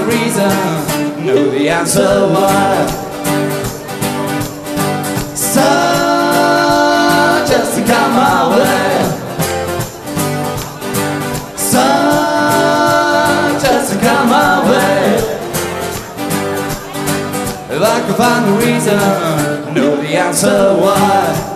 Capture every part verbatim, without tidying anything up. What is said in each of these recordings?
the reason, know the answer why. So just to come my way. So just to come my way. If I can find the reason, know the answer why.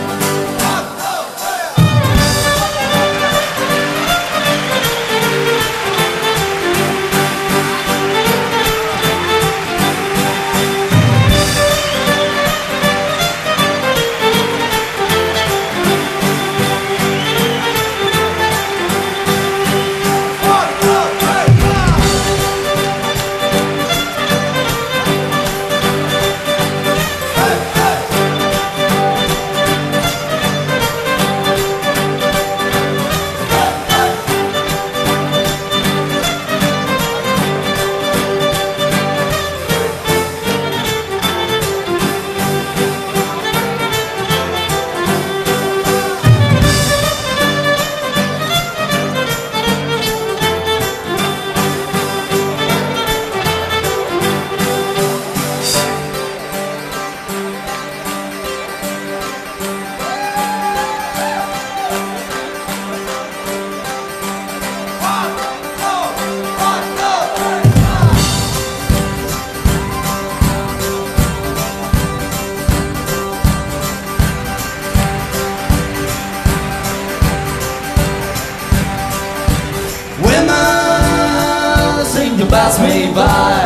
To pass me by.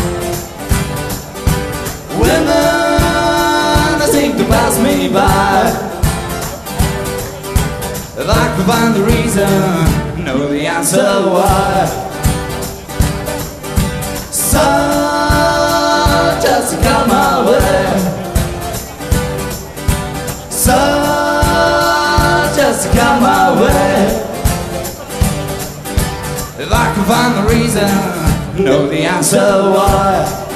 Women, they seem to pass me by. If I could find the reason, know the answer why. So just to come my way. So just to come my way. If I can find the reason, know the answer why.